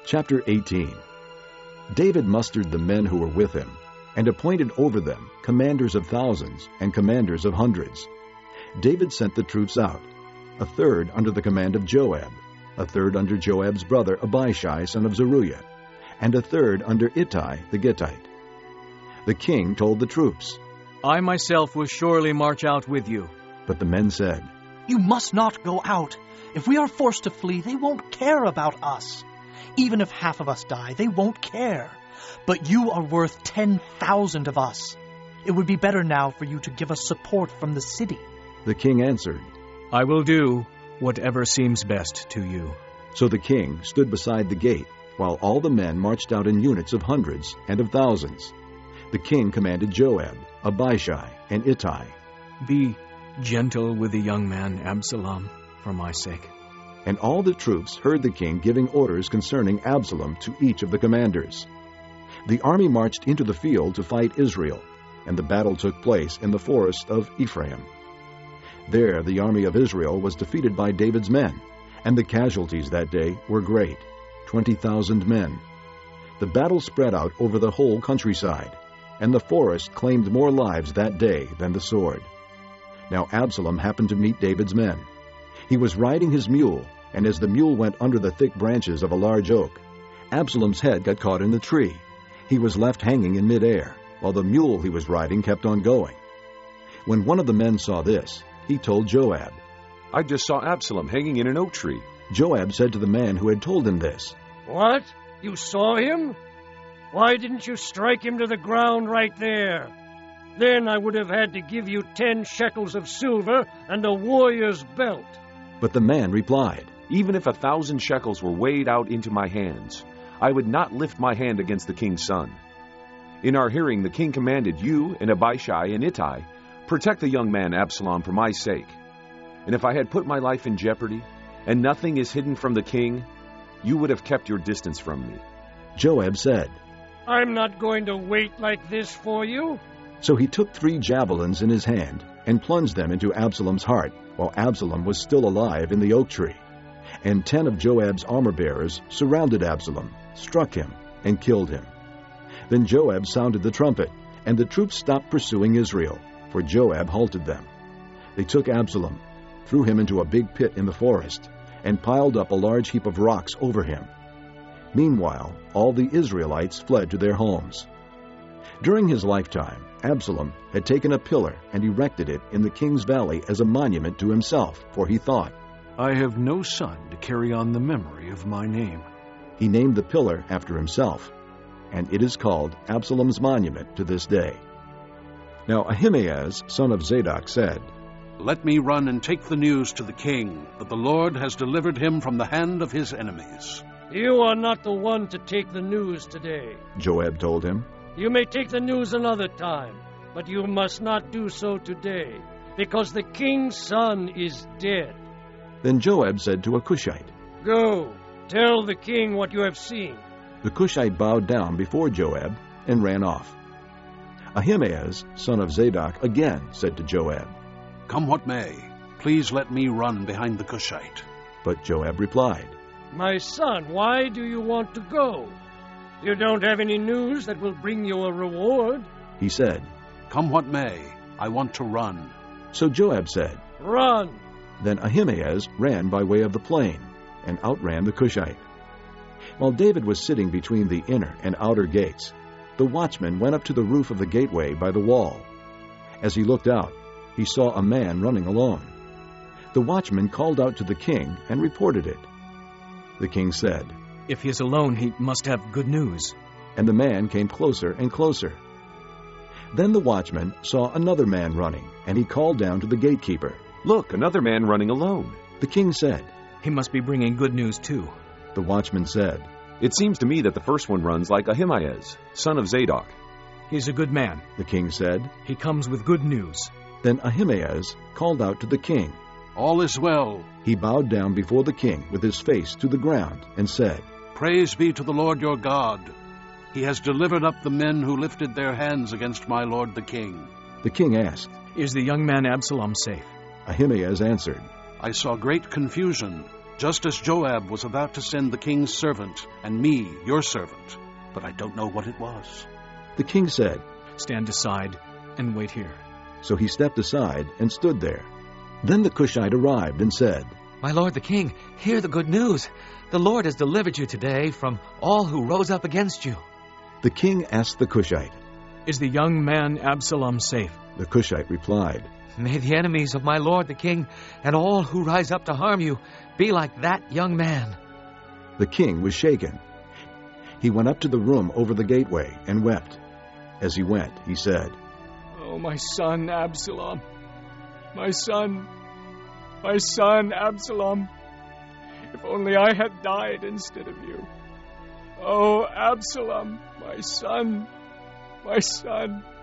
Chapter 18. David mustered the men who were with him, and appointed over them commanders of thousands and commanders of hundreds. David sent the troops out, a third under the command of Joab, a third under Joab's brother Abishai son of Zeruiah, and a third under Ittai the Gittite. The king told the troops, I myself will surely march out with you. But the men said, You must not go out. If we are forced to flee, they won't care about us. Even if half of us die, they won't care. But you are worth 10,000 of us. It would be better now for you to give us support from the city. The king answered, I will do whatever seems best to you. So the king stood beside the gate, while all the men marched out in units of hundreds and of thousands. The king commanded Joab, Abishai, and Ittai, Be gentle with the young man Absalom for my sake. And all the troops heard the king giving orders concerning Absalom to each of the commanders. The army marched into the field to fight Israel, and the battle took place in the forest of Ephraim. There the army of Israel was defeated by David's men, and the casualties that day were great, 20,000 men. The battle spread out over the whole countryside, and the forest claimed more lives that day than the sword. Now Absalom happened to meet David's men. He was riding his mule, and as the mule went under the thick branches of a large oak, Absalom's head got caught in the tree. He was left hanging in midair, while the mule he was riding kept on going. When one of the men saw this, he told Joab. I just saw Absalom hanging in an oak tree. Joab said to the man who had told him this, What? You saw him? Why didn't you strike him to the ground right there? Then I would have had to give you 10 shekels of silver and a warrior's belt. But the man replied, Even if 1,000 shekels were weighed out into my hands, I would not lift my hand against the king's son. In our hearing the king commanded you and Abishai and Ittai, Protect the young man Absalom for my sake. And if I had put my life in jeopardy, and nothing is hidden from the king, you would have kept your distance from me. Joab said, I'm not going to wait like this for you. So he took 3 javelins in his hand and plunged them into Absalom's heart, while Absalom was still alive in the oak tree. And 10 of Joab's armor-bearers surrounded Absalom, struck him, and killed him. Then Joab sounded the trumpet, and the troops stopped pursuing Israel, for Joab halted them. They took Absalom, threw him into a big pit in the forest, and piled up a large heap of rocks over him. Meanwhile, all the Israelites fled to their homes. During his lifetime, Absalom had taken a pillar and erected it in the king's valley as a monument to himself, for he thought, I have no son to carry on the memory of my name. He named the pillar after himself, and it is called Absalom's monument to this day. Now Ahimaaz, son of Zadok, said, Let me run and take the news to the king, that the Lord has delivered him from the hand of his enemies. You are not the one to take the news today. Joab told him. You may take the news another time, but you must not do so today, because the king's son is dead. Then Joab said to a Cushite, Go, tell the king what you have seen. The Cushite bowed down before Joab and ran off. Ahimaaz, son of Zadok, again said to Joab, Come what may, please let me run behind the Cushite. But Joab replied, My son, why do you want to go? You don't have any news that will bring you a reward. He said, Come what may, I want to run. So Joab said, Run. Then Ahimaaz ran by way of the plain, and outran the Cushite. While David was sitting between the inner and outer gates, the watchman went up to the roof of the gateway by the wall. As he looked out, he saw a man running alone. The watchman called out to the king and reported it. The king said, If he is alone, he must have good news. And the man came closer and closer. Then the watchman saw another man running, and he called down to the gatekeeper. Look, another man running alone. The king said, He must be bringing good news too. The watchman said, It seems to me that the first one runs like Ahimaaz, son of Zadok. He's a good man. The king said. He comes with good news. Then Ahimaaz called out to the king. All is well. He bowed down before the king with his face to the ground and said, Praise be to the Lord your God. He has delivered up the men who lifted their hands against my lord the king. The king asked, Is the young man Absalom safe? Ahimaaz answered, I saw great confusion, just as Joab was about to send the king's servant and me, your servant, but I don't know what it was." The king said, "Stand aside and wait here." So he stepped aside and stood there. Then the Cushite arrived and said, "My lord the king, hear the good news. The Lord has delivered you today from all who rose up against you." The king asked the Cushite. "Is the young man Absalom safe?" The Cushite replied, "May the enemies of my lord the king and all who rise up to harm you be like that young man." The king was shaken. He went up to the room over the gateway and wept. As he went, he said, "Oh, my son Absalom! My son Absalom! If only I had died instead of you! Oh, Absalom, my son, my son!"